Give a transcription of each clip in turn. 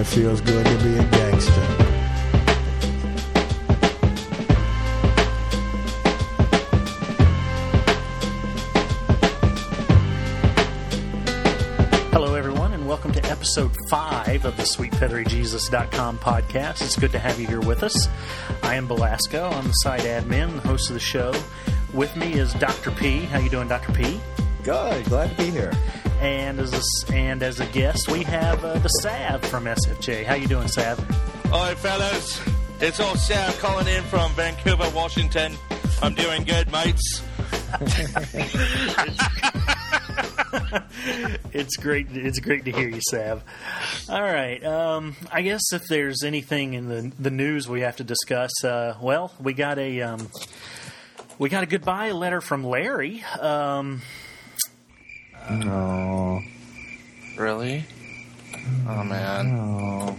feels good to be a gangster. Hello, everyone, and welcome to episode 5 of the SweetFeatheryJesus.com podcast. It's good to have you here with us. I am Belasco. I'm the site admin, the host of the show. With me is Dr. P. How you doing, Dr. P? Good. Glad to be here. And as a guest, we have the Sav from SFJ. How you doing, Sav? Hi, fellas. It's old Sav calling in from Vancouver, Washington. I'm doing good, mates. It's great to hear you, Sav. All right. I guess if there's anything in the news we have to discuss, we got a goodbye letter from Larry. No. Really? Oh, man. No.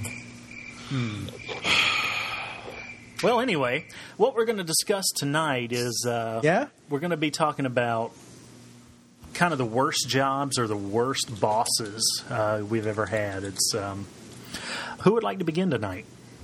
Well, anyway, what we're going to discuss tonight is we're going to be talking about kind of the worst jobs or the worst bosses we've ever had. It's who would like to begin tonight?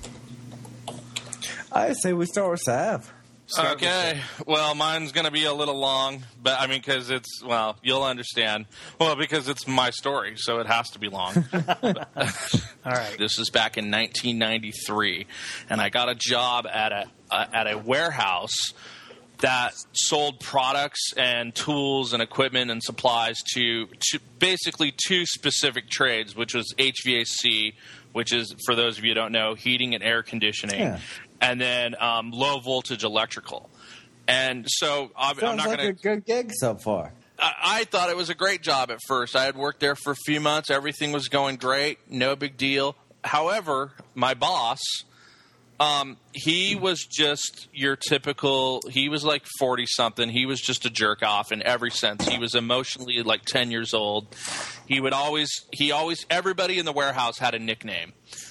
I say we start with Sav. Okay. Well, mine's going to be a little long, but I mean, because you'll understand. Well, because it's my story, so it has to be long. All right. This is back in 1993, and I got a job at a warehouse that sold products and tools and equipment and supplies to basically two specific trades, which was HVAC, which is, for those of you who don't know, heating and air conditioning, and then low voltage electrical. And so I'm not going to. A good gig so far. I thought it was a great job at first. I had worked there for a few months. Everything was going great. No big deal. However, my boss, he was just your typical, he was like 40-something. He was just a jerk-off in every sense. He was emotionally like 10 years old. Everybody in the warehouse had a nickname.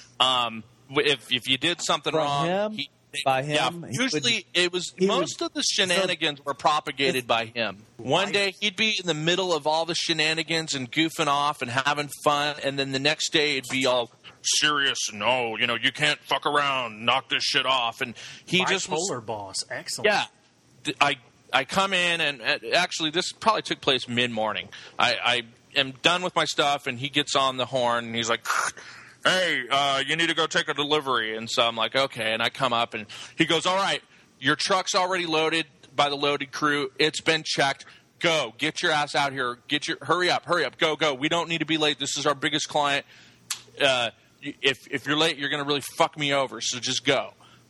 If you did something wrong, by him. Yeah, usually most of the shenanigans were propagated by him. One day he'd be in the middle of all the shenanigans and goofing off and having fun, and then the next day it'd be all serious. No, you can't fuck around. Knock this shit off. And he just was bipolar boss. Excellent. Yeah, I come in and actually this probably took place mid-morning. I am done with my stuff, and he gets on the horn and he's like, hey, you need to go take a delivery. And so I'm like, okay. And I come up, and he goes, all right, your truck's already loaded by the loaded crew. It's been checked. Go. Get your ass out here. Hurry up. Go. We don't need to be late. This is our biggest client. If you're late, you're going to really fuck me over. So just go.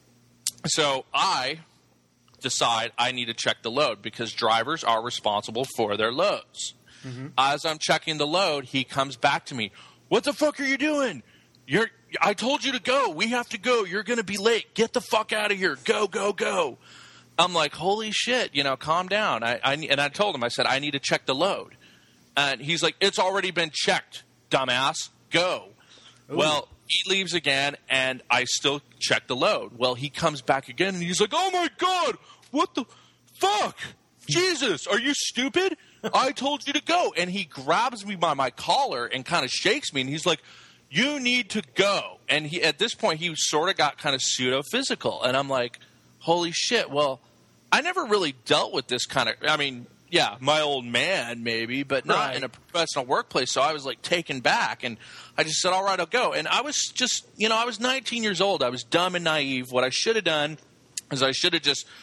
So I decide I need to check the load because drivers are responsible for their loads. Mm-hmm. As I'm checking the load, he comes back to me. What the fuck are you doing? I told you to go. We have to go. You're going to be late. Get the fuck out of here. Go. I'm like, holy shit, calm down. And I told him, I said, I need to check the load. And he's like, it's already been checked, dumbass. Go. Ooh. Well, he leaves again, and I still check the load. Well, he comes back again, and he's like, oh, my God, what the fuck? Jesus, are you stupid? I told you to go. And he grabs me by my collar and kind of shakes me, and he's like, you need to go. And at this point, he sort of got kind of pseudo-physical. And I'm like, holy shit, well, I never really dealt with this kind of – I mean, yeah, my old man maybe, but not in a professional workplace. So I was like taken back, and I just said, all right, I'll go. And I was just – I was 19 years old. I was dumb and naive. What I should have done is I should have just –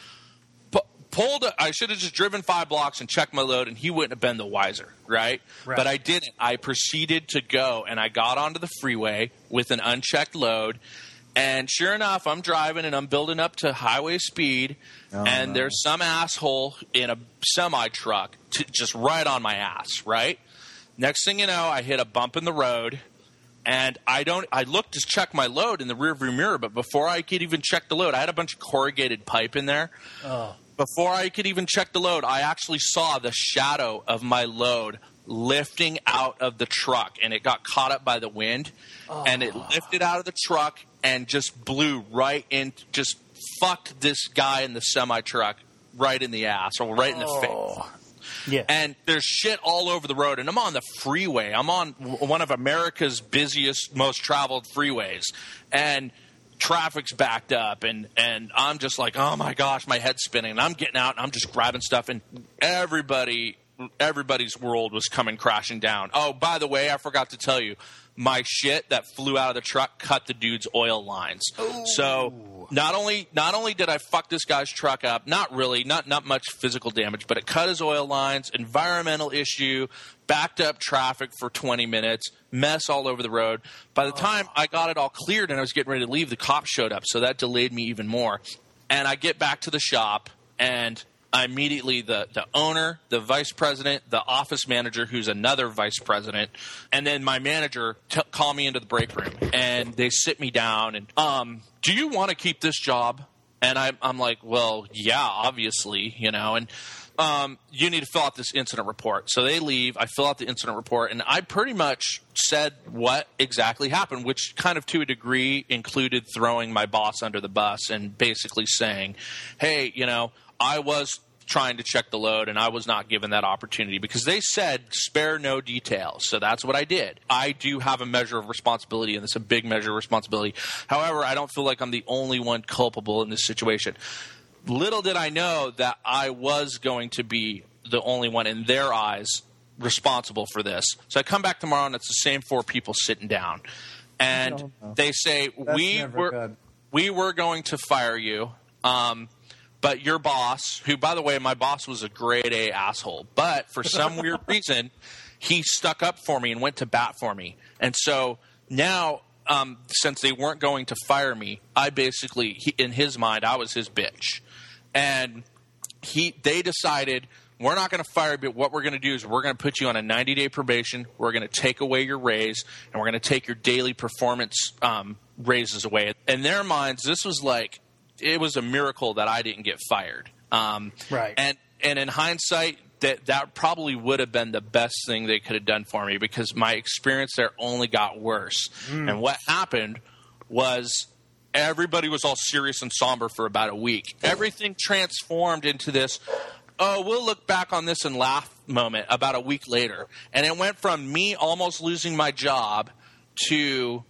I should have just driven 5 blocks and checked my load, and he wouldn't have been the wiser, right? But I didn't. I proceeded to go, and I got onto the freeway with an unchecked load, and sure enough, I'm driving, and I'm building up to highway speed, there's some asshole in a semi-truck just right on my ass, right? Next thing you know, I hit a bump in the road, and I looked to check my load in the rearview mirror, but before I could even check the load, I had a bunch of corrugated pipe in there. Oh. Before I could even check the load, I actually saw the shadow of my load lifting out of the truck, and it got caught up by the wind, and it lifted out of the truck and just blew right in, just fucked this guy in the semi-truck right in the ass or right in the face. Yeah. And there's shit all over the road. And I'm on the freeway. I'm on one of America's busiest, most traveled freeways. And traffic's backed up. And I'm just like, oh, my gosh, my head's spinning. And I'm getting out and I'm just grabbing stuff. And everybody's world was coming crashing down. Oh, by the way, I forgot to tell you, my shit that flew out of the truck cut the dude's oil lines. Ooh. So not only did I fuck this guy's truck up, not much physical damage, but it cut his oil lines, environmental issue, backed up traffic for 20 minutes, mess all over the road. By the time I got it all cleared and I was getting ready to leave, the cops showed up, so that delayed me even more. And I get back to the shop, and I immediately, the owner, the vice president, the office manager, who's another vice president, and then my manager call me into the break room, and they sit me down and, do you want to keep this job? And I'm like, well, yeah, obviously, and you need to fill out this incident report. So they leave. I fill out the incident report, and I pretty much said what exactly happened, which kind of to a degree included throwing my boss under the bus and basically saying, hey, I was trying to check the load, and I was not given that opportunity because they said spare no details. So that's what I did. I do have a measure of responsibility, and it's a big measure of responsibility. However, I don't feel like I'm the only one culpable in this situation. Little did I know that I was going to be the only one in their eyes responsible for this. So I come back tomorrow, and it's the same 4 people sitting down. And they say, we were going to fire you, but your boss, who, by the way, my boss was a grade A asshole, but for some weird reason, he stuck up for me and went to bat for me. And so now, since they weren't going to fire me, I basically, in his mind, I was his bitch. And they decided, we're not going to fire you, but what we're going to do is we're going to put you on a 90-day probation. We're going to take away your raise, and we're going to take your daily performance raises away. In their minds, this was like, it was a miracle that I didn't get fired. Right. And in hindsight, that probably would have been the best thing they could have done for me because my experience there only got worse. And what happened was everybody was all serious and somber for about a week. Everything transformed into this, we'll look back on this and laugh moment about a week later. And it went from me almost losing my job to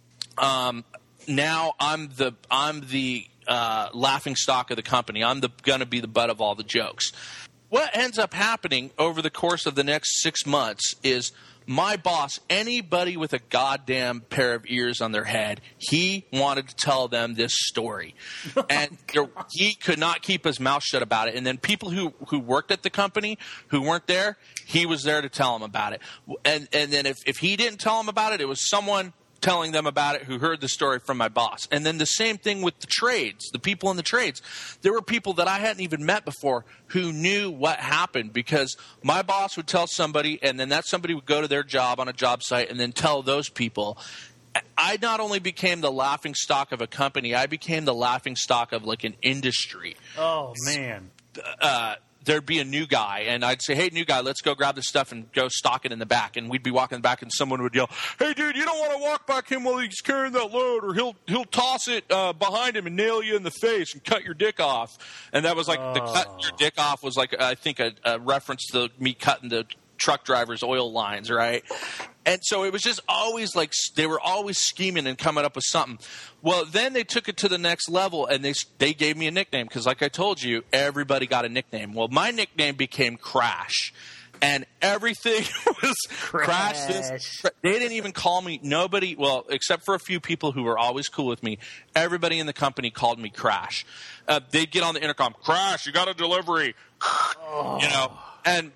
now I'm the laughing stock of the company. I'm going to be the butt of all the jokes. What ends up happening over the course of the next 6 months is my boss, anybody with a goddamn pair of ears on their head, he wanted to tell them this story. And he could not keep his mouth shut about it. And then people who worked at the company who weren't there, he was there to tell them about it. And then if he didn't tell them about it, it was someone telling them about it who heard the story from my boss. And then the same thing with the trades, the people in the trades. There were people that I hadn't even met before who knew what happened because my boss would tell somebody, and then that somebody would go to their job on a job site and then tell those people. I not only became the laughing stock of a company, I became the laughing stock of like an industry. Oh, man. There'd be a new guy, and I'd say, hey, new guy, let's go grab this stuff and go stock it in the back. And we'd be walking back, and someone would yell, hey, dude, you don't want to walk back him while he's carrying that load, or he'll toss it behind him and nail you in the face and cut your dick off. And that was like the cut your dick off was like, I think, a reference to me cutting the truck driver's oil lines, right? And so it was just always like they were always scheming and coming up with something. Well, then they took it to the next level, and they gave me a nickname because, like I told you, everybody got a nickname. Well, my nickname became Crash, and everything was Crash. They didn't even call me nobody. Well, except for a few people who were always cool with me. Everybody in the company called me Crash. They'd get on the intercom, Crash, you got a delivery, and.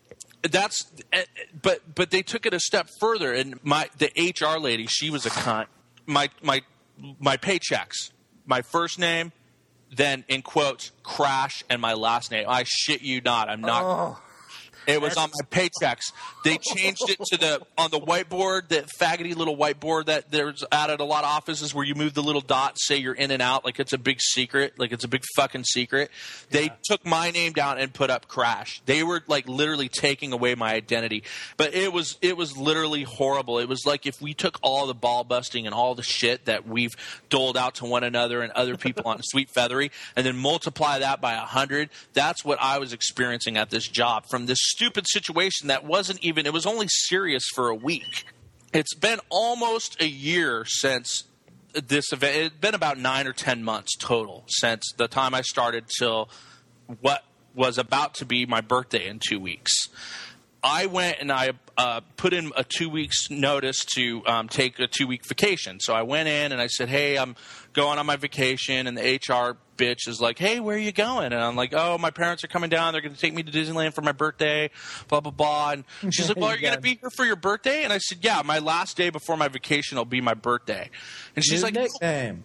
But they took it a step further, and the HR lady, she was a cunt. My paychecks, my first name, then in quotes, Crash, and my last name. I shit you not. I'm not. It was on my paychecks. They changed it to on the whiteboard, that faggoty little whiteboard that there's out at a lot of offices where you move the little dot, say you're in and out, like it's a big secret, like it's a big fucking secret. Yeah. They took my name down and put up Crash. They were like literally taking away my identity. But it was literally horrible. It was like if we took all the ball busting and all the shit that we've doled out to one another and other people on Sweet Feathery, and then multiply that by 100. That's what I was experiencing at this job from this stupid situation that wasn't even – it was only serious for a week. It's been almost a year since this event. It's been about 9 or 10 months total since the time I started till what was about to be my birthday in 2 weeks. I went and I put in a 2 weeks notice to take a 2-week vacation. So I went in and I said, hey, I'm going on my vacation. And the HR bitch is like, hey, where are you going? And I'm like, oh, my parents are coming down. They're going to take me to Disneyland for my birthday, blah, blah, blah. And she's like, well, are you going to be here for your birthday? And I said, yeah, my last day before my vacation will be my birthday. And she's like, nickname.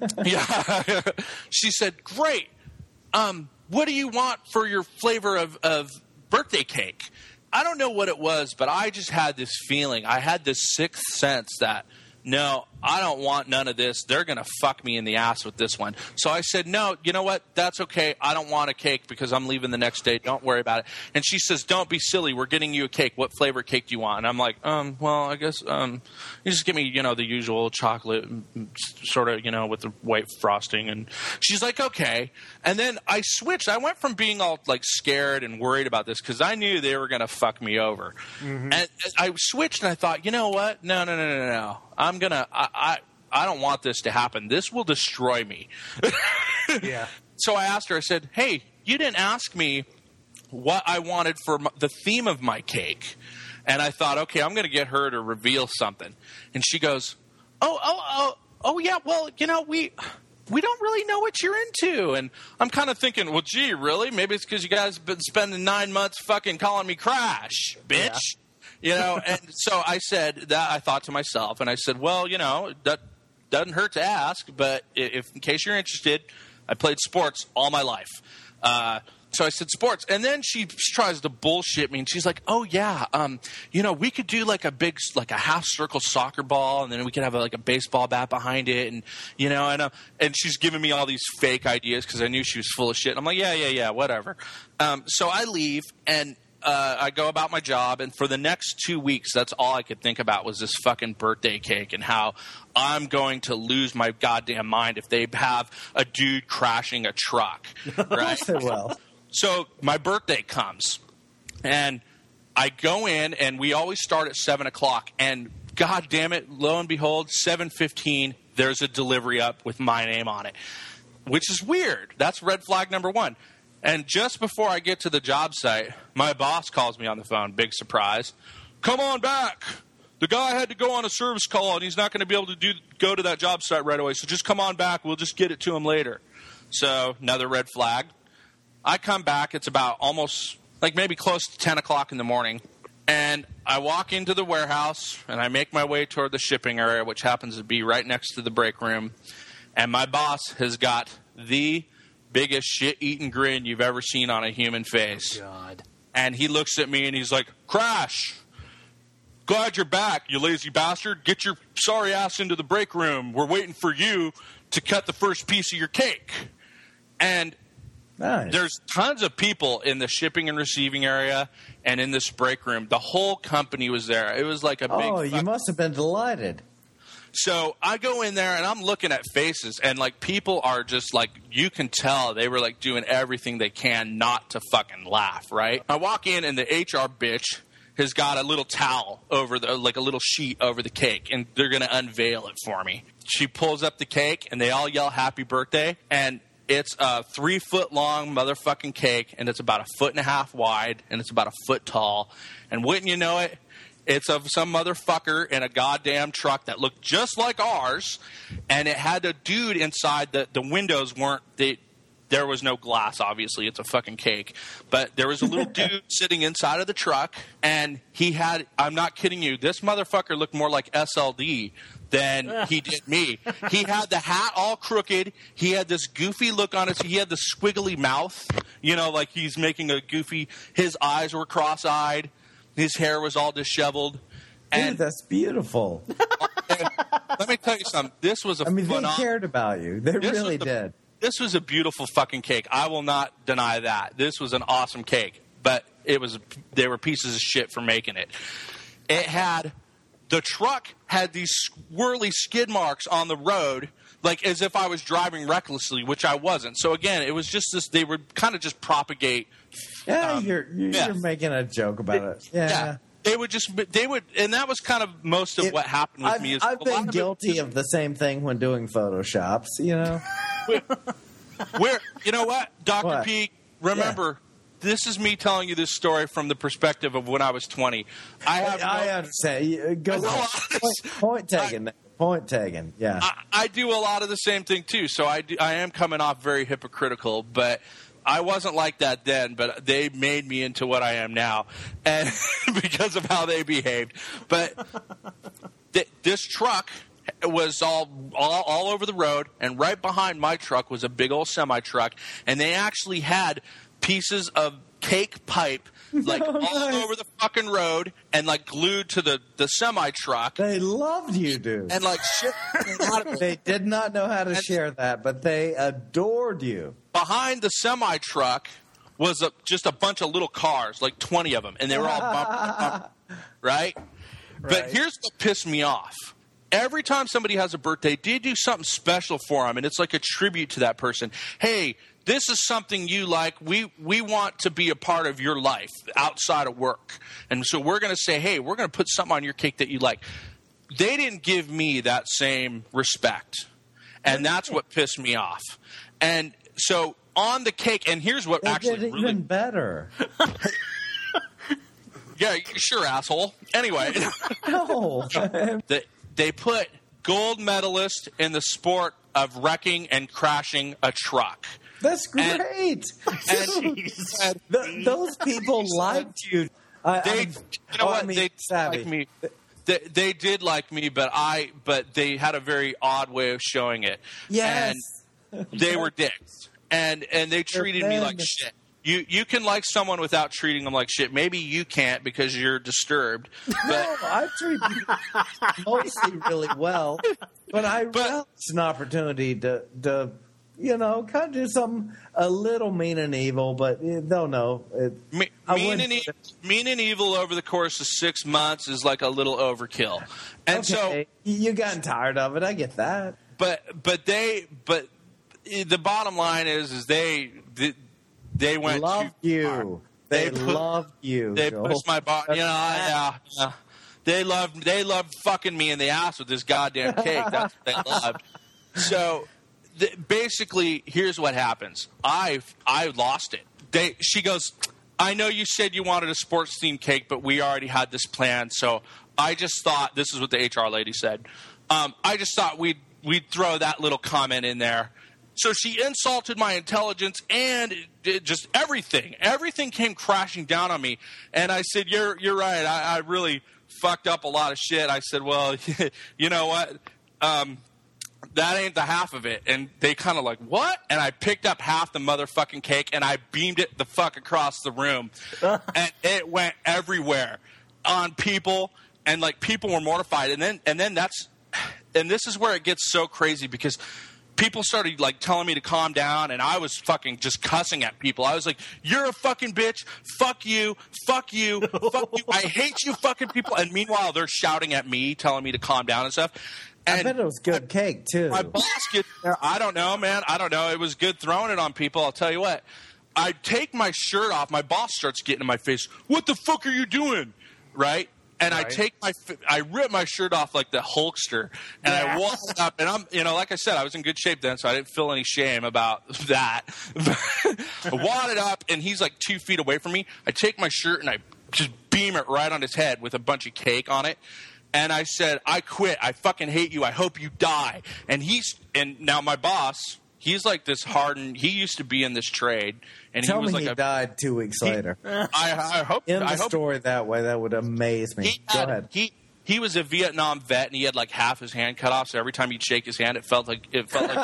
Yeah. She said, great. What do you want for your flavor of birthday cake? I don't know what it was, but I just had this feeling. I had this sixth sense that, no, I don't want none of this. They're going to fuck me in the ass with this one. So I said, no, you know what? That's okay. I don't want a cake because I'm leaving the next day. Don't worry about it. And she says, don't be silly. We're getting you a cake. What flavor cake do you want? And I'm like, well, I guess you just give me, the usual chocolate sort of, with the white frosting. And she's like, okay. And then I switched. I went from being all like scared and worried about this because I knew they were going to fuck me over. Mm-hmm. And I switched and I thought, you know what? No. I'm going to – I don't want this to happen. This will destroy me. Yeah. So I asked her, I said, hey, you didn't ask me what I wanted for the theme of my cake. And I thought, okay, I'm going to get her to reveal something. And she goes, oh, yeah, well, we don't really know what you're into. And I'm kind of thinking, well, gee, really? Maybe it's because you guys have been spending 9 months fucking calling me Crash, bitch. Yeah. And so I said that. I thought to myself, and I said, well, that doesn't hurt to ask, but if in case you're interested, I played sports all my life. So I said sports, and then she tries to bullshit me, and she's like, "Oh yeah, we could do like a half circle soccer ball, and then we could have a baseball bat behind it, and and she's giving me all these fake ideas because I knew she was full of shit. And I'm like, yeah, whatever. So I leave and. I go about my job, and for the next 2 weeks, that's all I could think about was this fucking birthday cake and how I'm going to lose my goddamn mind if they have a dude crashing a truck. Right? Well. So my birthday comes, and I go in, and we always start at 7 o'clock, and God damn it, lo and behold, 7:15, there's a delivery up with my name on it, which is weird. That's red flag number one. And just before I get to the job site, my boss calls me on the phone. Big surprise. Come on back. The guy had to go on a service call, and he's not going to be able to go to that job site right away. So just come on back. We'll just get it to him later. So another red flag. I come back. It's about almost maybe close to 10 o'clock in the morning. And I walk into the warehouse, and I make my way toward the shipping area, which happens to be right next to the break room. And my boss has got the biggest shit-eating grin you've ever seen on a human face. God. And he looks at me and he's like, Crash, glad you're back, you lazy bastard. Get your sorry ass into the break room. We're waiting for you to cut the first piece of your cake. And nice. There's tons of people in the shipping and receiving area and in this break room. The whole company was there. It was like a big... Oh, you must have been delighted. So I go in there, and I'm looking at faces, and, people are just, you can tell they were, doing everything they can not to fucking laugh, right? I walk in, and the HR bitch has got a little towel over a little sheet over the cake, and they're going to unveil it for me. She pulls up the cake, and they all yell happy birthday, and it's a 3-foot-long motherfucking cake, and it's about 1.5 feet wide, and it's about 1 foot tall. And wouldn't you know it, it's of some motherfucker in a goddamn truck that looked just like ours, and it had a dude inside. The windows weren't – there was no glass, obviously. It's a fucking cake. But there was a little dude sitting inside of the truck, and he had – I'm not kidding you. This motherfucker looked more like SLD than he did me. He had the hat all crooked. He had this goofy look on his – he had the squiggly mouth, like he's making a goofy – his eyes were cross-eyed. His hair was all disheveled. Dude, that's beautiful. Let me tell you something. This was they cared about you. They really did. This was a beautiful fucking cake. I will not deny that. This was an awesome cake. But they were pieces of shit for making it. It had the truck had these swirly skid marks on the road, like as if I was driving recklessly, which I wasn't. So again, it was just this. They would kind of just propagate. Yeah, you're making a joke about it. Yeah. They would, and that was kind of most of what happened with me. I've been guilty of the same thing when doing Photoshops, you know. Where, you know what, Dr. P, remember, this is me telling you this story from the perspective of when I was 20. I understand. Point taken. Point taken. Yeah. I do a lot of the same thing too, so I am coming off very hypocritical, but I wasn't like that then, but they made me into what I am now, and because of how they behaved. But this truck was all over the road, and right behind my truck was a big old semi-truck, and they actually had pieces of cake pipe like all over the fucking road and like glued to the semi-truck. They loved you, dude. And like shit. They did not know how to share that, but they adored you. Behind the semi-truck was just a bunch of little cars, like 20 of them, and they were all bumper, right? But here's what pissed me off. Every time somebody has a birthday, they do something special for them, and it's like a tribute to that person. Hey, this is something you like. We want to be a part of your life outside of work. And so we're going to say, hey, we're going to put something on your cake that you like. They didn't give me that same respect, and that's what pissed me off. And so on the cake, and here's what actually did even better. Yeah, sure, asshole. Anyway. No. They put gold medalist in the sport of wrecking and crashing a truck. That's great. And those people liked you. They like me. They did like me, but they had a very odd way of showing it. Yes. And they were dicks. And they treated me like shit. You can like someone without treating them like shit. Maybe you can't because you're disturbed. But no, I treat people mostly really well. But I relish an opportunity to kind of do something a little mean and evil, but they'll know. Mean and evil over the course of 6 months is like a little overkill. And so you gotten tired of it. I get that. But the bottom line is they went loved too you. far. They loved you. They Joel. pushed my body. Yeah. They loved fucking me in the ass with this goddamn cake. That's what they loved. So basically, here's what happens. I lost it. She goes, I know you said you wanted a sports themed cake, but we already had this plan. So I just thought, this is what the HR lady said. I just thought we'd throw that little comment in there. So she insulted my intelligence and just everything. Everything came crashing down on me. And I said, you're right. I really fucked up a lot of shit. I said, well, you know what? That ain't the half of it. And they kind of like, what? And I picked up half the motherfucking cake and I beamed it the fuck across the room. And it went everywhere on people. And like people were mortified. And then this is where it gets so crazy because people started like telling me to calm down, and I was fucking just cussing at people. I was like, "You're a fucking bitch. Fuck you. Fuck you. Fuck you. I hate you, fucking people." And meanwhile, they're shouting at me, telling me to calm down and stuff. And I bet it was good cake too. My boss gets there. I don't know, man. I don't know. It was good throwing it on people. I'll tell you what. I take my shirt off. My boss starts getting in my face. What the fuck are you doing? Right? And I rip my shirt off like the Hulkster, and I walk up, and I'm, like I said, I was in good shape then, so I didn't feel any shame about that. I wadded up, and he's like 2 feet away from me. I take my shirt, and I just beam it right on his head with a bunch of cake on it. And I said, I quit. I fucking hate you. I hope you die. And now my boss, he's like this hardened. He used to be in this trade, and Tell he was me like he died 2 weeks later. I hope. In the story that way, that would amaze me. Go ahead. He was a Vietnam vet, and he had like half his hand cut off. So every time you'd shake his hand, it felt like you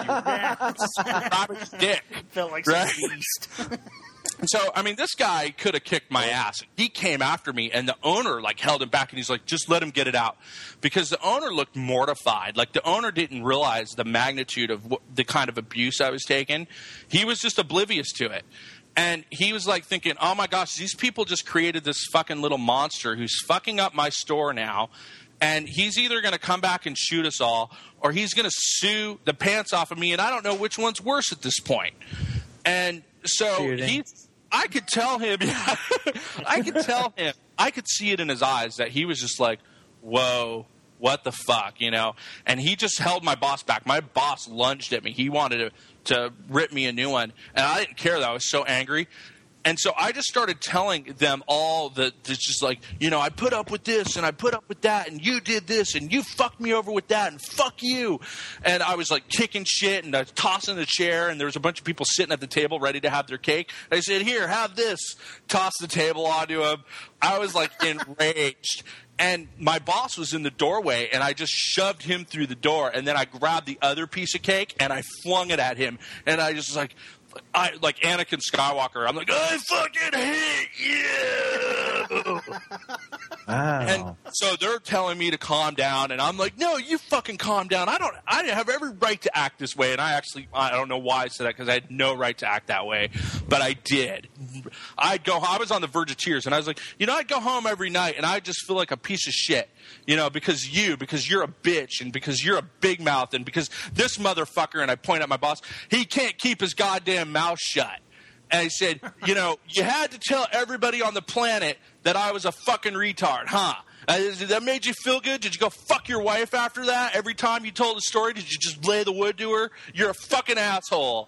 Robert's dick. It felt like some beast. So, I mean, this guy could have kicked my ass. He came after me, and the owner, like, held him back, and he's like, just let him get it out. Because the owner looked mortified. Like, the owner didn't realize the magnitude of the kind of abuse I was taking. He was just oblivious to it. And he was, like, thinking, oh, my gosh, these people just created this fucking little monster who's fucking up my store now. And he's either going to come back and shoot us all, or he's going to sue the pants off of me, and I don't know which one's worse at this point. And so I could tell him, I could see it in his eyes that he was just like, whoa, what the fuck, you know? And he just held my boss back. My boss lunged at me. He wanted to rip me a new one, and I didn't care, though. I was so angry. And so I just started telling them all that, just like, you know, I put up with this and I put up with that and you did this and you fucked me over with that and fuck you. And I was like kicking shit and I was tossing the chair, and there was a bunch of people sitting at the table ready to have their cake. I said, here, have this. Toss the table onto him. I was like enraged. And my boss was in the doorway, and I just shoved him through the door, and then I grabbed the other piece of cake and I flung it at him. And I just was like Anakin Skywalker. I'm like, I fucking hate you. Wow. And so they're telling me to calm down, and I'm like, no, you fucking calm down. I have every right to act this way. And I don't know why I said that, because I had no right to act that way, but I did. I was on the verge of tears, and I was like, you know, I'd go home every night and I just feel like a piece of shit, you know, because you're a bitch, and because you're a big mouth, and because this motherfucker, and I point at my boss, he can't keep his goddamn mouth shut. And I said, you know, you had to tell everybody on the planet that I was a fucking retard, huh? That made you feel good? Did you go fuck your wife after that? Every time you told the story, did you just lay the wood to her? You're a fucking asshole.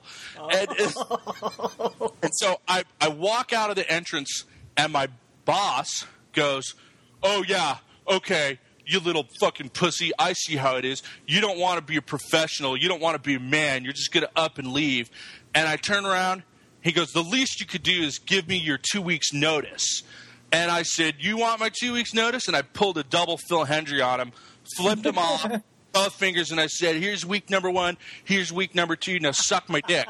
Oh. And so I walk out of the entrance, and my boss goes, oh, yeah, okay, you little fucking pussy. I see how it is. You don't want to be a professional. You don't want to be a man. You're just going to up and leave. And I turn around. He goes, the least you could do is give me your 2 weeks' notice. And I said, you want my 2 weeks' notice? And I pulled a double Phil Hendry on him, flipped him off, both fingers, and I said, here's week number 1, here's week number 2, now suck my dick.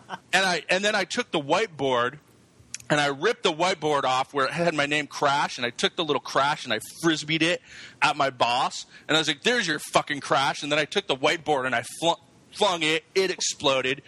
And then I took the whiteboard, and I ripped the whiteboard off where it had my name Crash, and I took the little Crash and I frisbeed it at my boss. And I was like, there's your fucking Crash. And then I took the whiteboard and I flung it. It exploded.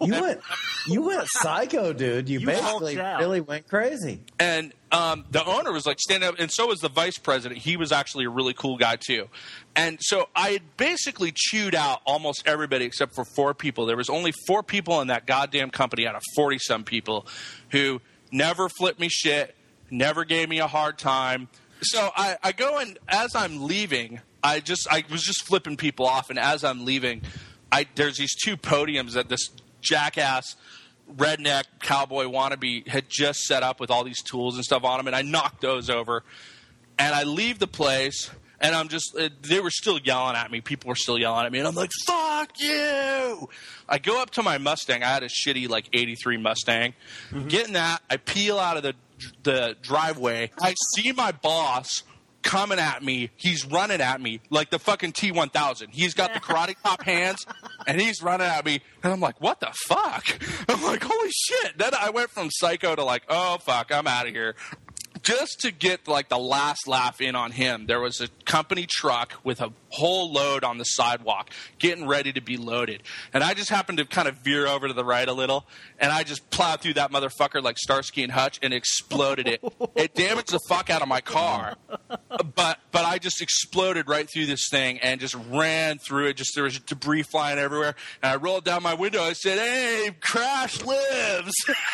You went psycho, dude. You basically really went crazy. And the owner was like standing up, and so was the vice president. He was actually a really cool guy too. And so I had basically chewed out almost everybody except for 4 people. There was only 4 people in that goddamn company out of 40-some people who never flipped me shit, never gave me a hard time. So I go, and as I'm leaving, I was just flipping people off, and as I'm leaving, there's these 2 podiums that this jackass redneck cowboy wannabe had just set up with all these tools and stuff on them, and I knocked those over. And I leave the place, and I'm just they were still yelling at me. People were still yelling at me, and I'm like, fuck you! I go up to my Mustang. I had a shitty, 83 Mustang. Mm-hmm. Getting that, I peel out of the driveway. I see my boss coming at me. He's running at me like the fucking T-1000. He's got the karate chop hands, and he's running at me. And I'm like, what the fuck? I'm like, holy shit. Then I went from psycho to like, oh, fuck, I'm out of here. Just to get the last laugh in on him, there was a company truck with a whole load on the sidewalk getting ready to be loaded. And I just happened to kind of veer over to the right a little, and I just plowed through that motherfucker like Starsky and Hutch and exploded it. It damaged the fuck out of my car. But I just exploded right through this thing and just ran through it. There was debris flying everywhere. And I rolled down my window. I said, hey, Crash lives.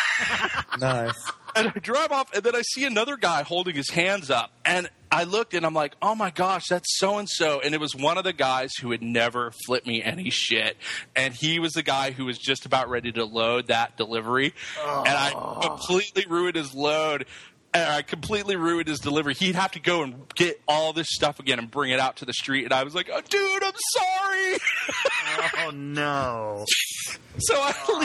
Nice. And I drive off, and then I see another guy holding his hands up. And I looked, and I'm like, oh, my gosh, that's so-and-so. And it was one of the guys who had never flipped me any shit. And he was the guy who was just about ready to load that delivery. Oh. And I completely ruined his load. And I completely ruined his delivery. He'd have to go and get all this stuff again and bring it out to the street. And I was like, oh, dude, I'm sorry. Oh, no. So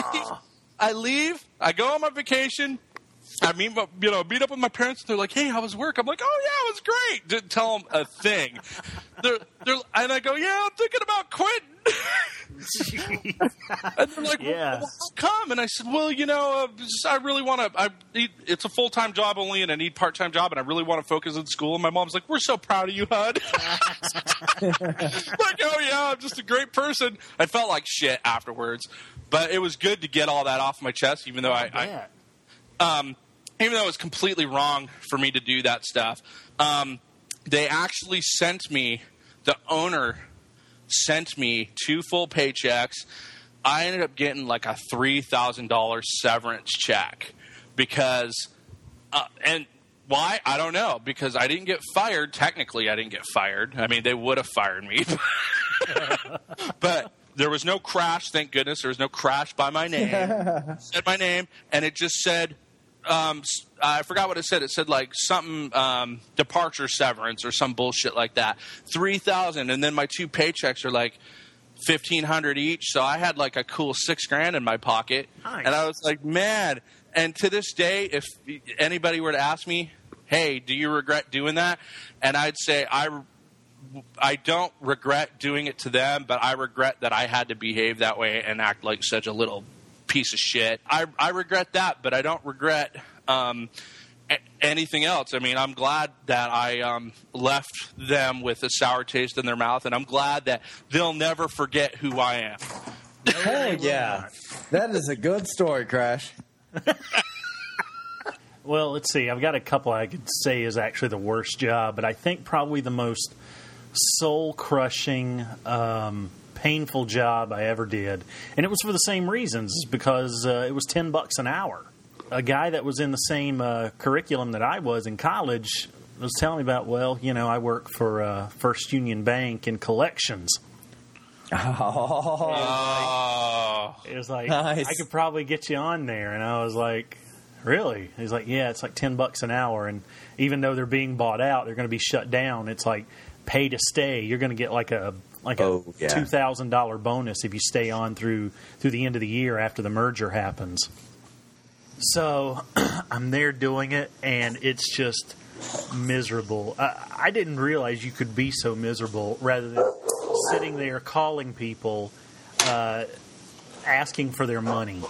I leave. I go on my vacation. I mean, meet up with my parents. They're like, "Hey, how was work?" I'm like, "Oh yeah, it was great." Didn't tell them a thing. And I go, "Yeah, I'm thinking about quitting." And they're like, yeah. Well, how come? And I said, "Well, I really want to. It's a full-time job only, and I need part-time job, and I really want to focus in school." And my mom's like, "We're so proud of you, hon." Like, oh yeah, I'm just a great person. I felt like shit afterwards, but it was good to get all that off my chest, even though even though it was completely wrong for me to do that stuff. they actually sent me, the owner sent me 2 full paychecks. I ended up getting like a $3,000 severance check because, and why? I don't know, because I didn't get fired. Technically, I didn't get fired. I mean, they would have fired me. But there was no crash, thank goodness. There was no crash by my name. It said my name, and it just said, I forgot what it said. It said like something, departure severance or some bullshit like that. $3,000, and then my 2 paychecks are like $1,500 each. So I had like a cool $6,000 in my pocket, nice. And I was like, man. And to this day, if anybody were to ask me, hey, do you regret doing that? And I'd say I don't regret doing it to them, but I regret that I had to behave that way and act like such a little piece of shit. I regret that, but I don't regret anything else. I mean, I'm glad that I left them with a sour taste in their mouth, and I'm glad that they'll never forget who I am. Oh, yeah. That is a good story, Crash. Well, let's see. I've got a couple I could say is actually the worst job, but I think probably the most soul-crushing, painful job I ever did. And it was for the same reasons, because it was $10 an hour. A guy that was in the same curriculum that I was in college was telling me about, well, you know, I work for First Union Bank in collections. Oh. It was like, nice. I could probably get you on there. And I was like, really? He's like, yeah, it's like $10 an hour. And even though they're being bought out, they're going to be shut down. It's like pay to stay. You're going to get like a $2,000 bonus if you stay on through the end of the year after the merger happens. So I'm there doing it, and it's just miserable. I didn't realize you could be so miserable rather than sitting there calling people, asking for their money.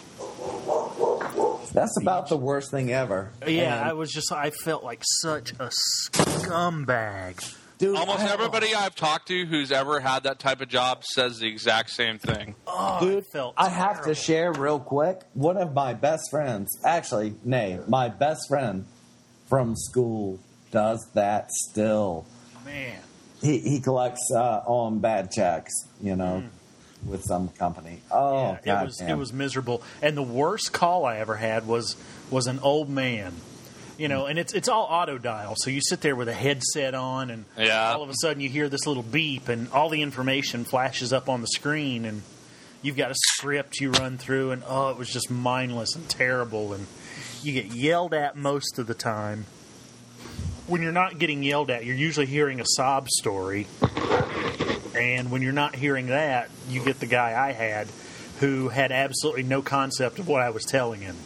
That's about the worst thing ever. Yeah, I felt like such a scumbag. Dude, almost everybody I've talked to who's ever had that type of job says the exact same thing. Oh, dude, I have terrible. To share real quick. One of my best friends, my best friend from school does that still. Man. He collects on bad checks, you know, with some company. Oh, yeah, it was miserable. And the worst call I ever had was an old man. You know, and it's all auto dial. So you sit there with a headset on, and all of a sudden you hear this little beep, and all the information flashes up on the screen, and you've got a script you run through, and it was just mindless and terrible, and you get yelled at most of the time. When you're not getting yelled at, you're usually hearing a sob story, and when you're not hearing that, you get the guy I had who had absolutely no concept of what I was telling him.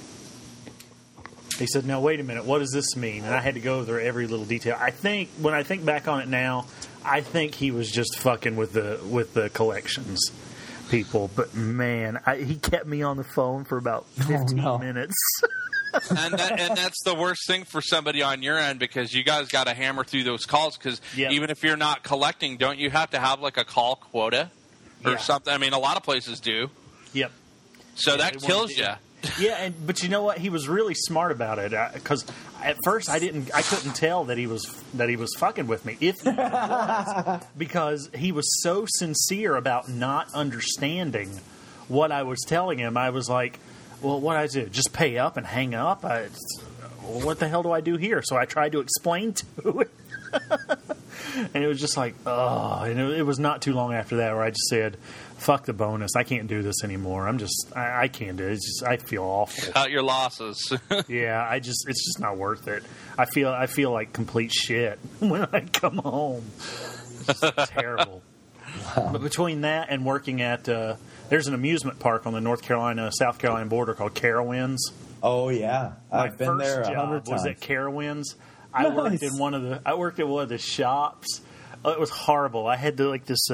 He said, "No, wait a minute. What does this mean?" And I had to go over every little detail. When I think back on it now, I think he was just fucking with the collections people. But man, he kept me on the phone for about 15 minutes. and that's the worst thing for somebody on your end, because you guys got to hammer through those calls. Because even if you're not collecting, don't you have to have like a call quota or something? I mean, a lot of places do. Yep. So that kills you. Yeah, but you know what? He was really smart about it, because at first I couldn't tell that he was fucking with me. If he was, because he was so sincere about not understanding what I was telling him. I was like, well, what I do? Just pay up and hang up? What the hell do I do here? So I tried to explain to it. And it was just like, and it was not too long after that where I just said, fuck the bonus. I can't do this anymore. I can't do it. It's just, I feel awful. Cut your losses. Yeah, it's just not worth it. I feel like complete shit when I come home. It's just terrible. Wow. But between that and working at, there's an amusement park on the North Carolina-South Carolina border called Carowinds. Oh, yeah. I've been there 100 times. Was at Carowinds. I worked at one of the shops. It was horrible. I had this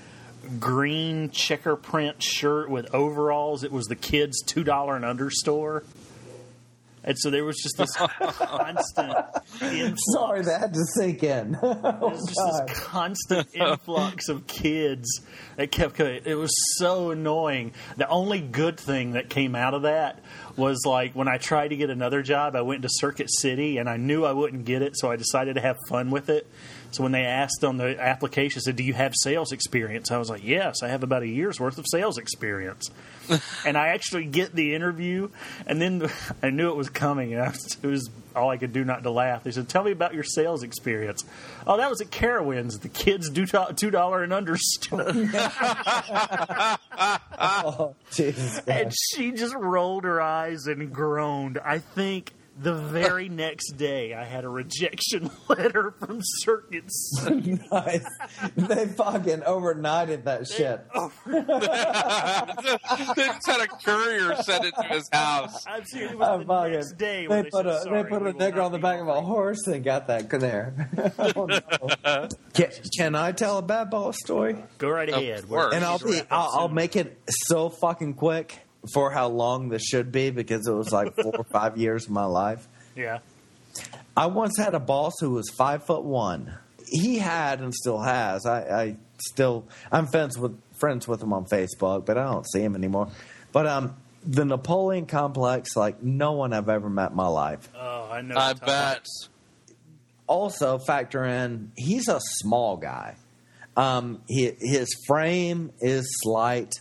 green checker print shirt with overalls. It was the kids' $2 and under store. And so there was just this constant influx. Sorry, that had to sink in. There was just this constant influx of kids that kept coming. It was so annoying. The only good thing that came out of that was like when I tried to get another job, I went to Circuit City and I knew I wouldn't get it, so I decided to have fun with it. So when they asked on the application, said, "Do you have sales experience?" I was like, "Yes, I have about a year's worth of sales experience." And I actually get the interview, and then I knew it was coming. And it was all I could do not to laugh. They said, "Tell me about your sales experience." "Oh, that was at Carowinds. The kids do $2 and under stuff." Oh, Jesus. And she just rolled her eyes and groaned. I think the very next day, I had a rejection letter from Circuit City. Nice. They fucking overnighted that shit. They just had a courier send it to his house. I'm serious. It was the next day when they put a nigger on the back of a horse and got that there. Oh, no. Can I tell a bad boss story? Go right ahead. And I'll make it so fucking quick for how long this should be, because it was like 4 or 5 years of my life. Yeah. I once had a boss who was 5'1". He had and still has. I'm friends with him on Facebook, but I don't see him anymore. But the Napoleon complex, like no one I've ever met in my life. Oh, I know. I bet. Also, factor in he's a small guy. His frame is slight.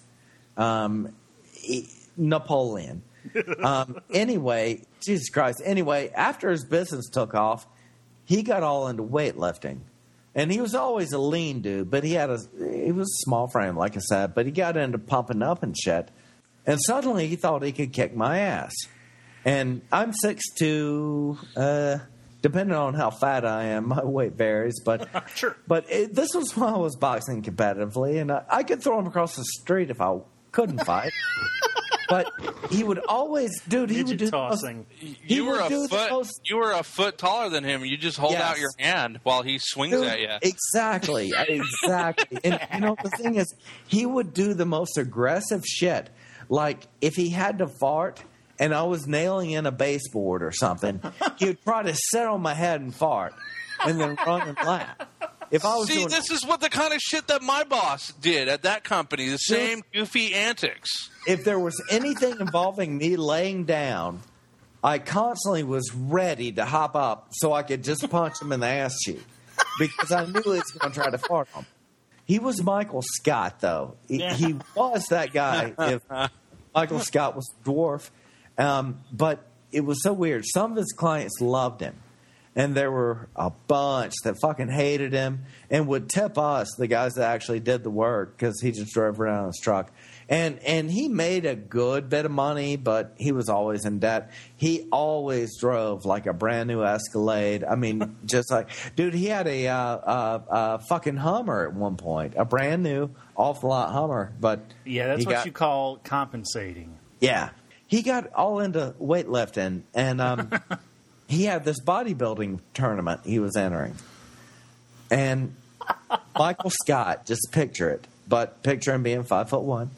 Napoleon. Anyway, Jesus Christ. Anyway, after his business took off, he got all into weightlifting. And he was always a lean dude, but he was a small frame, like I said, but he got into pumping up and shit. And suddenly he thought he could kick my ass. And I'm 6'2", depending on how fat I am, my weight varies, but sure. But this was when I was boxing competitively, and I could throw him across the street if I couldn't fight. But he would always, dude. He would do tossing. You were a foot taller than him. You just hold out your hand while he swings at you. Exactly. And the thing is, he would do the most aggressive shit. Like if he had to fart and I was nailing in a baseboard or something, he would try to sit on my head and fart, and then run and laugh. This is what the kind of shit that my boss did at that company. The same goofy antics. If there was anything involving me laying down, I constantly was ready to hop up so I could just punch him in the ass cheek, because I knew he was going to try to fart on him. He was Michael Scott, though. He was that guy if Michael Scott was a dwarf. But it was so weird. Some of his clients loved him. And there were a bunch that fucking hated him and would tip us, the guys that actually did the work, because he just drove around in his truck. And he made a good bit of money, but he was always in debt. He always drove like a brand new Escalade. I mean, just like, dude, he had a fucking Hummer at one point, a brand new off-the-lot Hummer. But yeah, that's what you call compensating. Yeah, he got all into weightlifting, and he had this bodybuilding tournament he was entering. And Michael Scott, just picture it, but picture him being 5'1".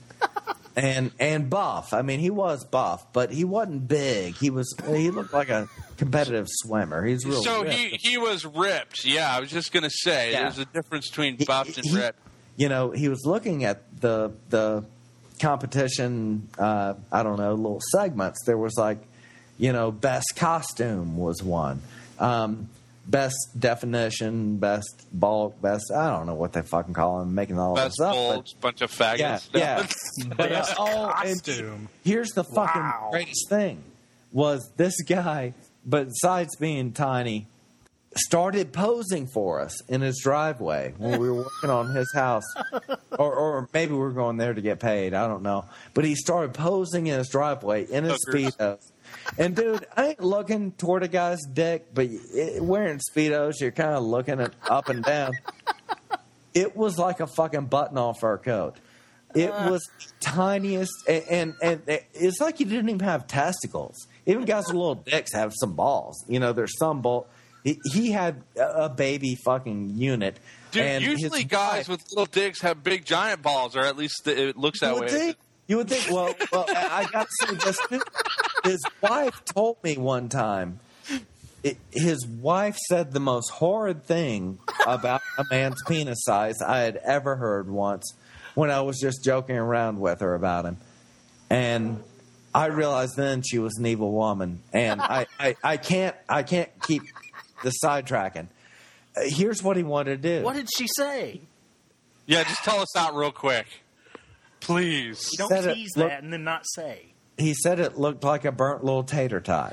And buff. I mean, he was buff, but he wasn't big. He looked like a competitive swimmer. He's real. So ripped. he was ripped. Yeah, I was just gonna say there's a difference between buffed and ripped. He was looking at the competition. I don't know, little segments. There was like, best costume was one. Best definition, best bulk, best, I don't know what they fucking call them, making all best this up. Bulge, bunch of faggots. Yeah. Best costume. Here's the fucking greatest thing, was this guy, besides being tiny, started posing for us in his driveway when we were working on his house. Or maybe we were going there to get paid, I don't know. But he started posing in his driveway in his Speedos. And, dude, I ain't looking toward a guy's dick, but wearing Speedos, you're kind of looking at up and down. It was like a fucking button-off fur coat. It was tiniest, and it's like he didn't even have testicles. Even guys with little dicks have some balls. There's some ball. He had a baby fucking unit. Dude, and usually guys with little dicks have big giant balls, or at least it looks that way. You would think. Well, I got to say this too. His wife told me one time. His wife said the most horrid thing about a man's penis size I had ever heard once when I was just joking around with her about him. And I realized then she was an evil woman. And I can't keep the sidetracking. Here's what he wanted to do. What did she say? Yeah, just tell us out real quick. Please. You don't tease that and then not say. He said it looked like a burnt little tater tot.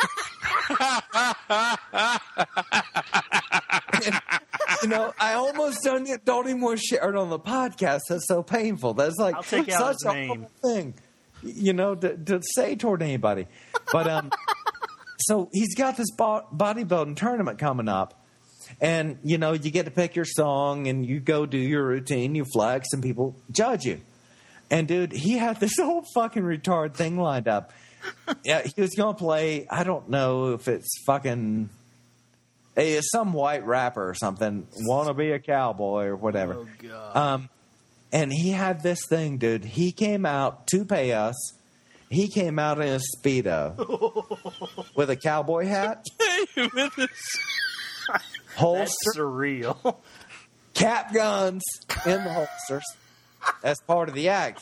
I almost don't even want to share it on the podcast. That's so painful. That's like I'll take out such his a name. thing, to say toward anybody. But so he's got this bodybuilding tournament coming up, and you get to pick your song, and you go do your routine, you flex, and people judge you. And dude, he had this whole fucking retard thing lined up. Yeah, he was going to play, I don't know if it's fucking some white rapper or something, wanna be a cowboy or whatever. Oh, God. And he had this thing, dude. He came out to pay us. He came out in a Speedo with a cowboy hat. Holster. That's surreal. Cap guns in the holsters. That's part of the act,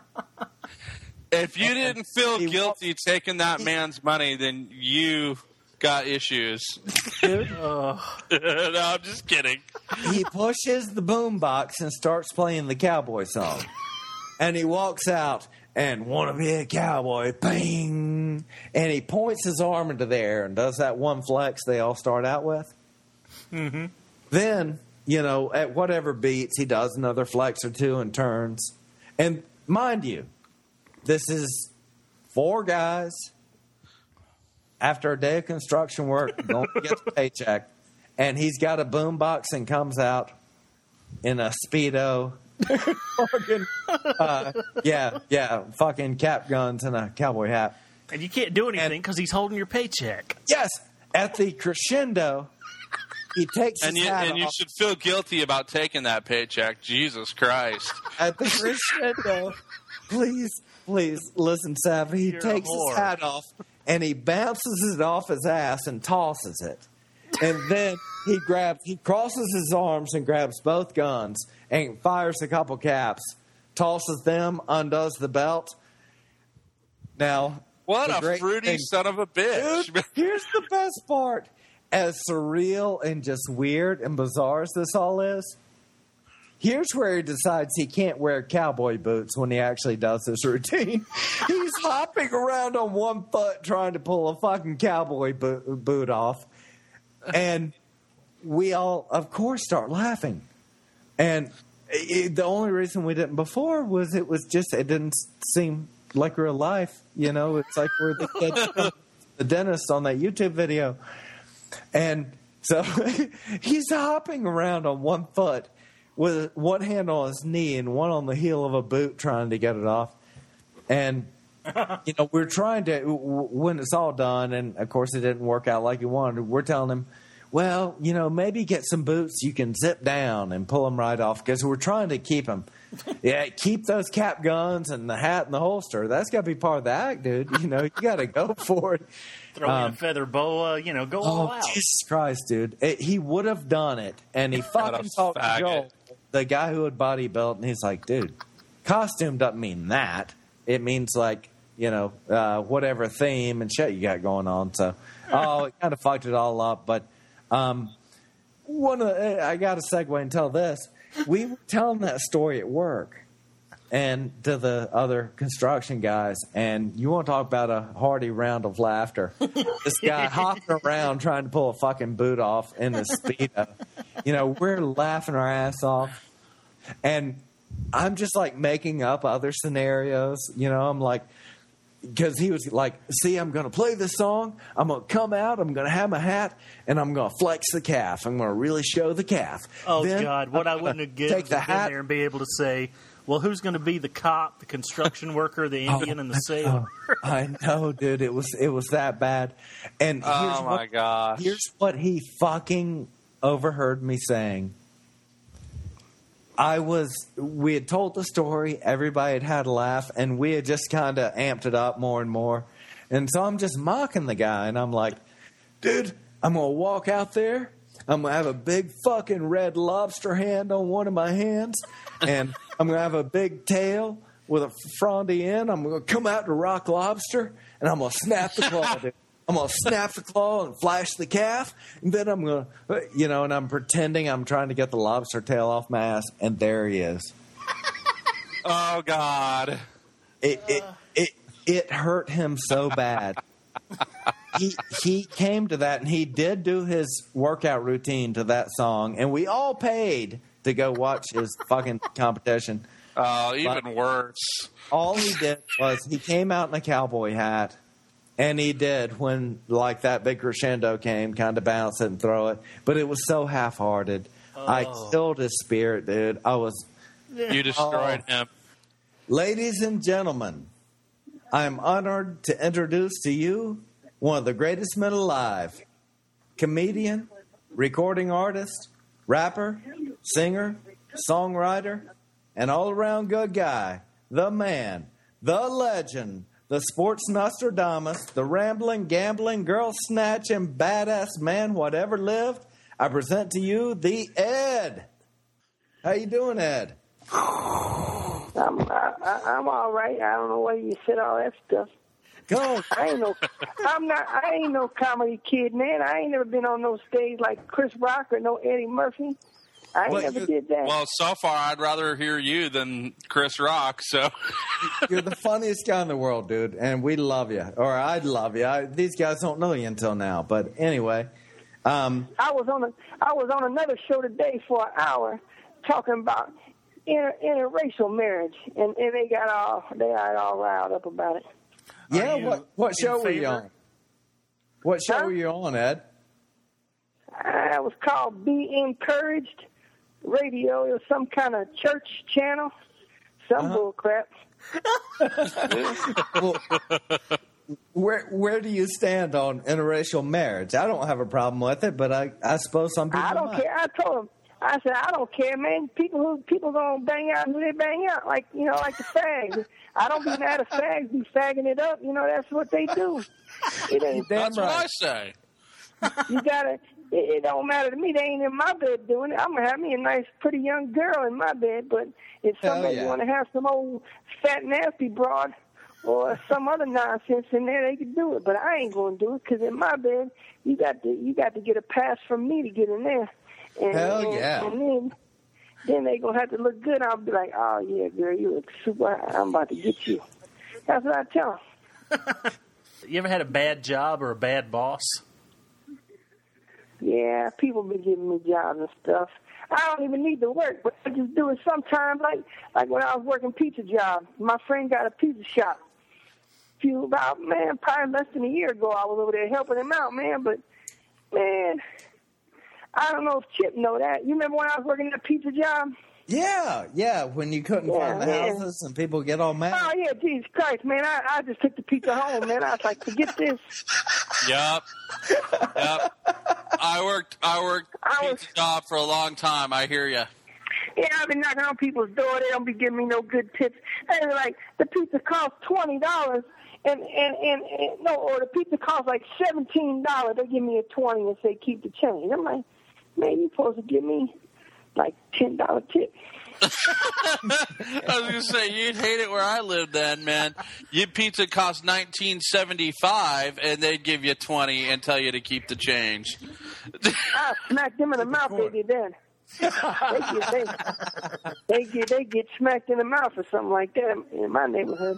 If you didn't feel guilty taking that man's money, then you got issues. Dude. No, I'm just kidding. He pushes the boombox and starts playing the cowboy song. And he walks out and wanna be a cowboy, bang. And he points his arm into the air and does that one flex they all start out with. Mm-hmm. Then, at whatever beats, he does another flex or two and turns. And mind you, this is 4 guys after a day of construction work going to get the paycheck, and he's got a boombox and comes out in a Speedo, fucking cap guns and a cowboy hat. And you can't do anything because he's holding your paycheck. Yes, at the crescendo, he takes his hat and you off. should feel guilty about taking that paycheck. Jesus Christ! At the crescendo, please listen, Sav. He takes his hat off and he bounces it off his ass and tosses it. And then he crosses his arms and grabs both guns and fires a couple caps, tosses them, undoes the belt. Now, what a fruity son of a bitch! Dude, here's the best part. As surreal and just weird and bizarre as this all is, here's where he decides he can't wear cowboy boots when he actually does this routine. He's hopping around on one foot trying to pull a fucking cowboy boot off. And we all, of course, start laughing. And the only reason we didn't before was it didn't seem like real life. It's like we're the kids from the dentist on that YouTube video. And so he's hopping around on one foot with one hand on his knee and one on the heel of a boot trying to get it off. And, we're trying to, when it's all done, and of course it didn't work out like he wanted, we're telling him, well, maybe get some boots you can zip down and pull them right off because we're trying to keep them. Yeah, keep those cap guns and the hat and the holster. That's got to be part of the act, dude. You got to go for it. Throw in a feather boa, go all out. Jesus Christ, dude. He would have done it. And he fucking talked to Joel, the guy who had bodybuilt, and he's like, dude, costume doesn't mean that. It means like, whatever theme and shit you got going on. So, it kind of fucked it all up. But I got to segue and tell this. We were telling that story at work and to the other construction guys, and you want to talk about a hearty round of laughter. This guy hopping around trying to pull a fucking boot off in the Speedo. We're laughing our ass off. And I'm just like making up other scenarios. I'm like, because he was like, see, I'm going to play this song. I'm going to come out. I'm going to have my hat, and I'm going to flex the calf. I'm going to really show the calf. Oh, then God. What I wouldn't have given take the is hat. there and be able to say, well, who's going to be the cop, the construction worker, the Indian, and the sailor? I know, dude. It was that bad. And here's what he fucking overheard me saying. We had told the story, everybody had a laugh, and we had just kind of amped it up more and more. And so I'm just mocking the guy, and I'm like, dude, I'm going to walk out there. I'm going to have a big fucking red lobster hand on one of my hands, and I'm going to have a big tail with a frondy end. I'm going to come out to Rock Lobster, and I'm going to snap the claw, dude. I'm going to snap the claw and flash the calf, and then I'm going to, and I'm pretending I'm trying to get the lobster tail off my ass, and there he is. Oh, God. It hurt him so bad. He came to that, and he did do his workout routine to that song, and we all paid to go watch his fucking competition. Oh, even worse. All he did was he came out in a cowboy hat, and he did, when like that big crescendo came, kind of bounce it and throw it. But it was so half-hearted. Oh. I killed his spirit, dude. You destroyed him. Ladies and gentlemen, I'm honored to introduce to you one of the greatest men alive. Comedian, recording artist, rapper, singer, songwriter, and all-around good guy. The man, the legend, the sports Nostradamus, the rambling, gambling, girl-snatching, badass man whatever lived. I present to you the Ed. How you doing, Ed? I'm all right. I don't know why you said all that stuff. Go. I ain't no comedy kid, man. I ain't never been on no stage like Chris Rock or no Eddie Murphy. I never did that. Well, so far, I'd rather hear you than Chris Rock, so. You're the funniest guy in the world, dude, and we love you. Or I'd love you. These guys don't know you until now, but anyway. I was on another show today for an hour talking about interracial marriage, and they got all riled up about it. Yeah, what show were you on? What show were you on, Ed? It was called Be Encouraged Radio. It was some kind of church channel. Some bull crap. Well, where do you stand on interracial marriage? I don't have a problem with it, but I suppose some people I don't care. I told them, I said, I don't care, man. People gonna bang out who they bang out, like the fags. I don't be mad at fags be fagging it up. That's what they do. It ain't That's right. What I say. You gotta. It don't matter to me. They ain't in my bed doing it. I'm gonna have me a nice, pretty young girl in my bed. But if somebody want to have some old fat, nasty broad or some other nonsense in there, they can do it. But I ain't gonna do it because in my bed, you got to get a pass from me to get in there. And then they gonna have to look good. I'll be like, oh yeah, girl, you look super. I'm about to get you. That's what I tell them. You ever had a bad job or a bad boss? Yeah, people been giving me jobs and stuff. I don't even need to work, but I just do it sometimes. Like when I was working pizza job, my friend got a pizza shop. Probably less than a year ago, I was over there helping him out, man. But man, I don't know if Chip know that. You remember when I was working at a pizza job? Yeah, when you couldn't find the houses and people get all mad. Oh, yeah, Jesus Christ, man. I just took the pizza home, man. I was like, forget this. Yep. I worked pizza job for a long time. I hear you. Yeah, I've been knocking on people's door. They don't be giving me no good tips. They're like, the pizza costs $20, or the pizza costs like $17. They give me a $20 and say keep the change. I'm like, man, you supposed to give me like $10 tip. I was gonna say you'd hate it where I lived then, man. Your pizza cost $19.75 and they'd give you $20 and tell you to keep the change. I smacked them in the mouth, they did that. They get smacked in the mouth or something like that in my neighborhood.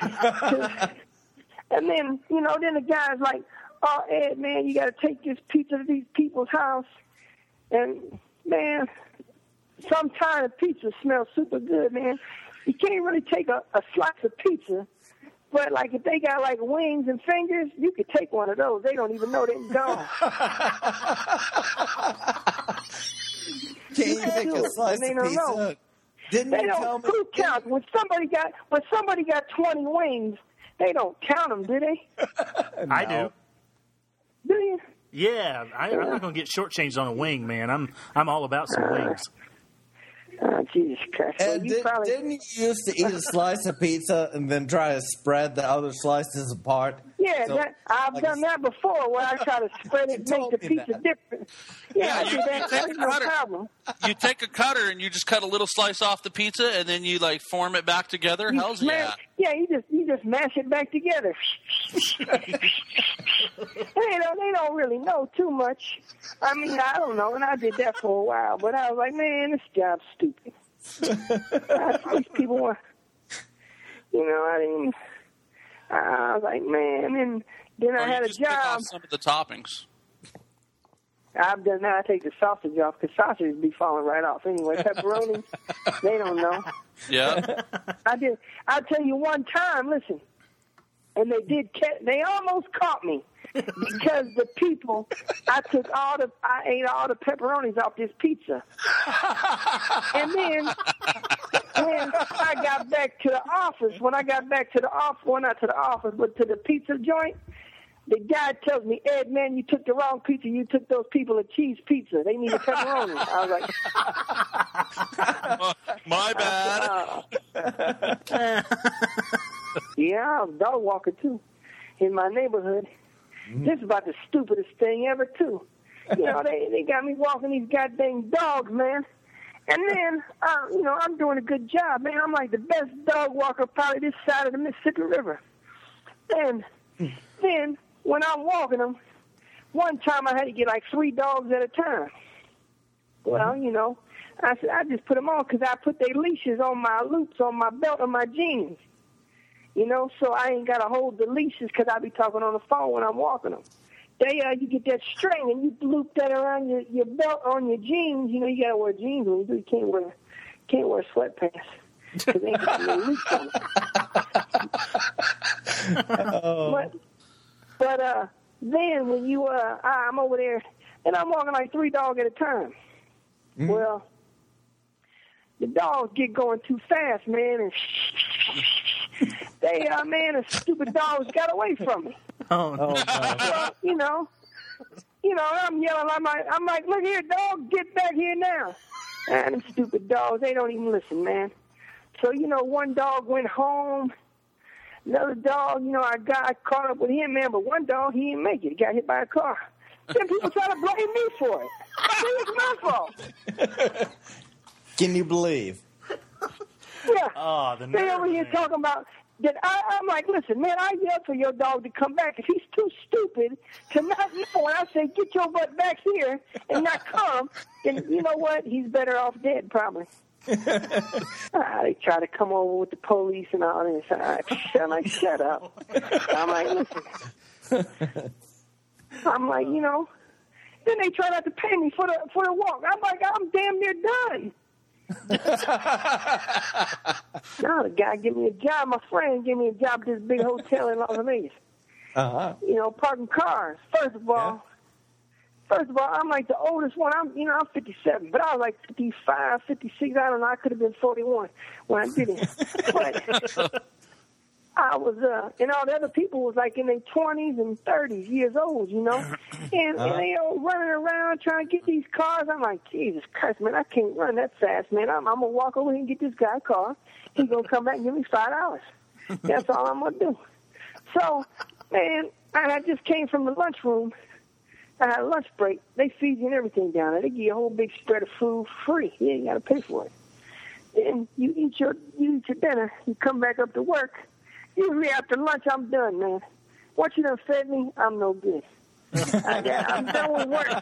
And then, then the guy's like, oh, Ed, man, you got to take this pizza to these people's house. And, man, sometimes the pizza smells super good, man. You can't really take a slice of pizza, but, like, if they got, like, wings and fingers, you could take one of those. They don't even know they're gone. Can't you take a slice of pizza? Didn't they you don't, tell me? Who counts? When somebody got 20 wings, they don't count them, do they? No. I do. Do you? Yeah, I'm not going to get shortchanged on a wing, man. I'm all about some wings. Oh, Jesus Christ. Didn't you used to eat a slice of pizza and then try to spread the other slices apart? Yeah, Yeah, So, I've done that before where I try to spread it, make the pizza different. Yeah, that's no problem. You take a cutter and you just cut a little slice off the pizza, and then you like form it back together. Hell's yeah! Yeah, you just mash it back together. They don't really know too much. I mean, I don't know, and I did that for a while, but I was like, man, this job's stupid. These people want, I was like, man, and then I had a job. Pick off some of the toppings. I've done that. I take the sausage off because sausages be falling right off anyway. Pepperoni, they don't know. Yeah. I'll tell you one time, listen, and they almost caught me because the people, I ate all the pepperonis off this pizza. And then when I got back to the office, not to the office, but to the pizza joint, the guy tells me, Ed, man, you took the wrong pizza. You took those people a cheese pizza. They needed pepperoni. I was like, my bad. Yeah, I was a dog walker, too, in my neighborhood. Mm-hmm. This is about the stupidest thing ever, too. They got me walking these goddamn dogs, man. And then, I'm doing a good job, man. I'm like the best dog walker probably this side of the Mississippi River. And then, when I'm walking them, one time I had to get like 3 dogs at a time. Well, I said, I just put them on because I put their leashes on my loops, on my belt, on my jeans. So I ain't got to hold the leashes because I be talking on the phone when I'm walking them. You get that string and you loop that around your belt on your jeans. You got to wear jeans when you do. You can't wear sweatpants because they ain't got no loops on them. But then when I'm over there and I'm walking like 3 dogs at a time. Mm-hmm. Well, the dogs get going too fast, man, and the stupid dogs got away from me. Oh no! I'm yelling. I'm like, look here, dog, get back here now! And them stupid dogs, they don't even listen, man. So one dog went home. Another dog, I caught up with him, man, but one dog, he didn't make it. He got hit by a car. Then people try to blame me for it. It was my fault. Can you believe? Yeah. Oh, they over here talking about that. I'm like, listen, man, I yelled for your dog to come back. If he's too stupid to not know, when I say, get your butt back here and not come, then you know what? He's better off dead, probably. They try to come over with the police and all this. I'm like, shut up. I'm like, listen. I'm like, Then they try not to pay me for the walk. I'm like, I'm damn near done. Now the guy gave me a job. My friend gave me a job at this big hotel in Las Vegas. Parking cars. First of all, I'm like the oldest one. I'm 57, but I was like 55, 56. I don't know. I could have been 41 when I did it. But I was, and all the other people was like in their 20s and 30s years old, and they all running around trying to get these cars. I'm like, Jesus Christ, man, I can't run that fast, man. I'm going to walk over here and get this guy a car. He's going to come back and give me $5. That's all I'm going to do. So, man, I just came from the lunchroom. I had a lunch break. They feed you and everything down there. They give you a whole big spread of food free. You ain't got to pay for it. And you eat your dinner. You come back up to work. Usually after lunch, I'm done, man. Once you done fed me, I'm no good. I'm done with work.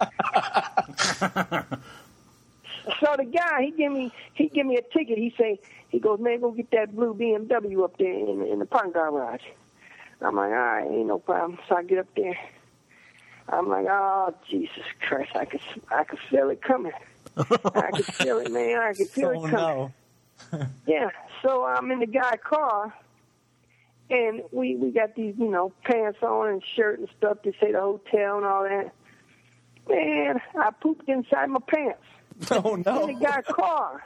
So the guy, he give me a ticket. He goes, man, go get that blue BMW up there in the parking garage. I'm like, all right, ain't no problem. So I get up there. I'm like, oh, Jesus Christ, I could feel it coming. I could feel it, man. I could feel it coming. No. Yeah, so I'm in the guy's car. And we got these, pants on and shirt and stuff to say the hotel and all that. Man, I pooped inside my pants. Oh, no. In the guy's car.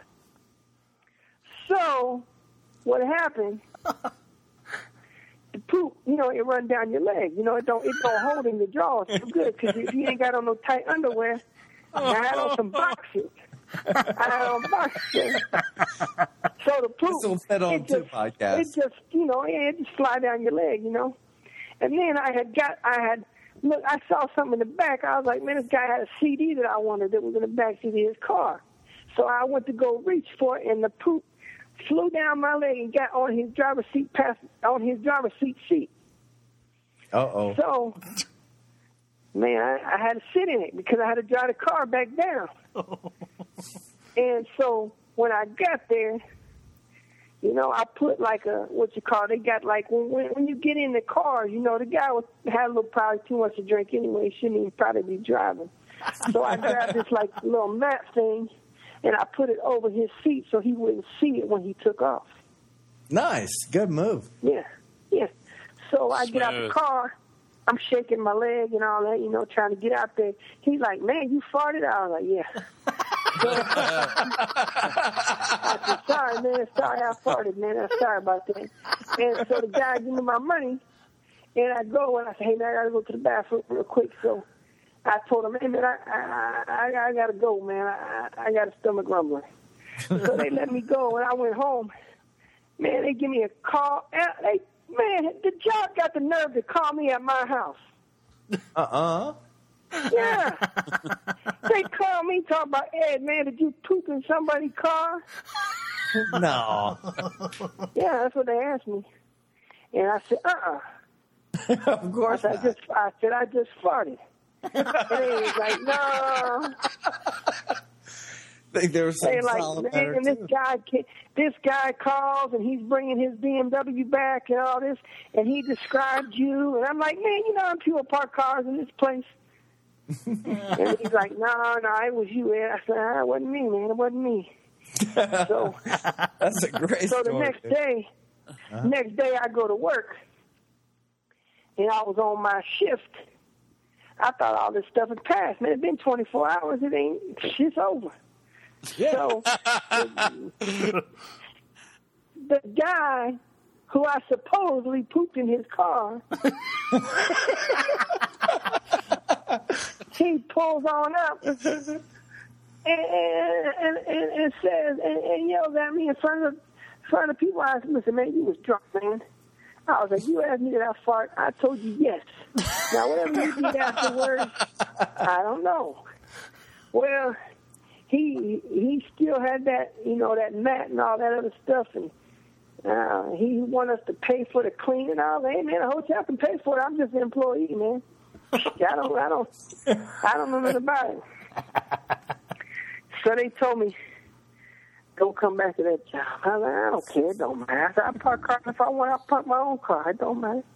So, what happened, the poop, it run down your leg. It don't hold in your drawers too good because if you ain't got on no tight underwear, I had on some boxers. So the poop, it just slide down your leg, And then look, I saw something in the back. I was like, man, this guy had a CD that I wanted that was in the back seat of his car. So I went to go reach for it, and the poop flew down my leg and got on his driver's seat seat. Uh-oh. So, man, I had to sit in it because I had to drive the car back down. And so when I got there, you know, I put like they got like, when you get in the car, you know, the guy had probably too much to drink anyway. He shouldn't even probably be driving. So I grabbed this like little mat thing, and I put it over his seat so he wouldn't see it when he took off. Nice. Good move. Yeah. So I get out the car. I'm shaking my leg and all that, you know, trying to get out there. He's like, man, you farted? I was like, yeah. I said, sorry, man. Sorry I farted, man. I'm sorry about that. And so the guy gave me my money, and I go, and I say, hey, man, I got to go to the bathroom real quick. So I told him, hey, man, I got to go, man. I got a stomach rumbling. So they let me go, and I went home. Man, they give me a call. Man, the job got the nerve to call me at my house. Yeah. They call me, talk about, Ed, man, did you poop in somebody's car? No. Yeah, that's what they asked me. And I said, Of course I said, I just farted. And they was like, no. I think there was some like, man, and this guy calls and he's bringing his BMW back and all this, and he described you, and I'm like, man, you know, I'm people park cars in this place. And he's like, no, it was you, Ed. I said, it wasn't me, man, it wasn't me. So that's a great so story. The next day I go to work, and I was on my shift. I thought all this stuff had passed. Man, it's been 24 hours. It's over. Yeah. So the guy who I supposedly pooped in his car, he pulls on up and says and yells at me in front of people. I said, listen, man, you was drunk, man. I was like, you asked me that I fart. I told you yes. Now, whatever you did afterwards, I don't know. Well, he still had that, you know, that mat and all that other stuff, and he wanted us to pay for the cleaning and all that. Hey, man, the hotel can pay for it. I'm just an employee, man. I don't know nothing about it. So they told me, don't come back to that job. I was like, I don't care. It don't matter. I said, I park cars if I want. I park my own car. It don't matter.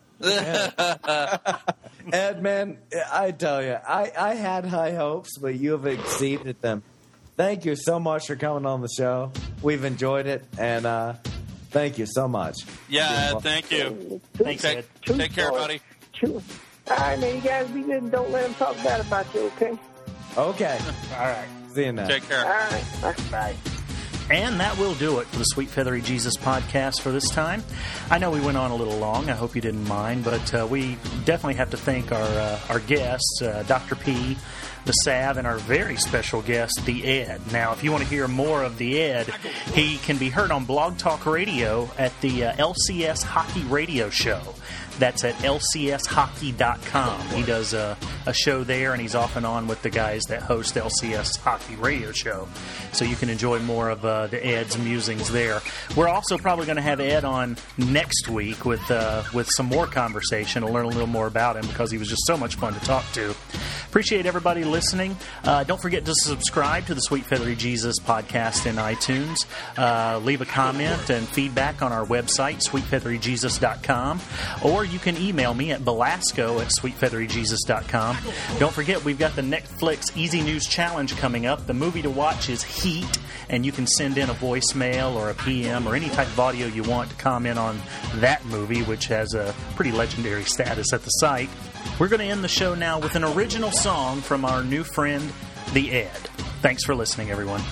Ed, man, I tell you, I had high hopes, but you have exceeded them. Thank you so much for coming on the show. We've enjoyed it, and thank you so much. Yeah, thank you. Thanks, Ed. Take care, buddy. All right, man, you guys be good and don't let them talk bad about you, okay? Okay. All right. See you now. Take care. All right. Bye. And that will do it for the Sweet Feathery Jesus podcast for this time. I know we went on a little long. I hope you didn't mind, but we definitely have to thank our guests, Dr. P, the Sav, and our very special guest, the Ed. Now, if you want to hear more of the Ed, he can be heard on Blog Talk Radio at the LCS Hockey Radio Show. That's at lcshockey.com. He does a show there, and he's off and on with the guys that host the LCS Hockey Radio Show. So you can enjoy more of the Ed's musings there. We're also probably going to have Ed on next week with some more conversation to learn a little more about him because he was just so much fun to talk to. Appreciate everybody listening. Don't forget to subscribe to the Sweet Feathery Jesus podcast in iTunes. Leave a comment and feedback on our website, sweetfeatheryjesus.com, or you can email me at belasco@sweetfeatheryjesus.com. Don't forget, we've got the Netflix Easy News Challenge coming up. The movie to watch is Heat, and you can send in a voicemail or a PM or any type of audio you want to comment on that movie, which has a pretty legendary status at the site. We're going to end the show now with an original song from our new friend, the Ed. Thanks for listening, everyone.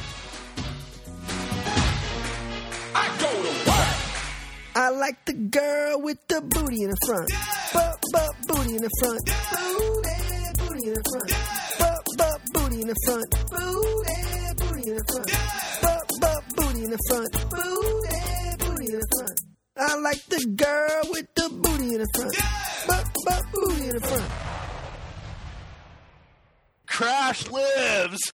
I like the girl with the booty in the front. Booty in the front. Booty in the front. Booty in the front. Booty in the front. Booty in the front. Booty in the front. I like the girl with the booty in the front. Booty in the front. Crash lives.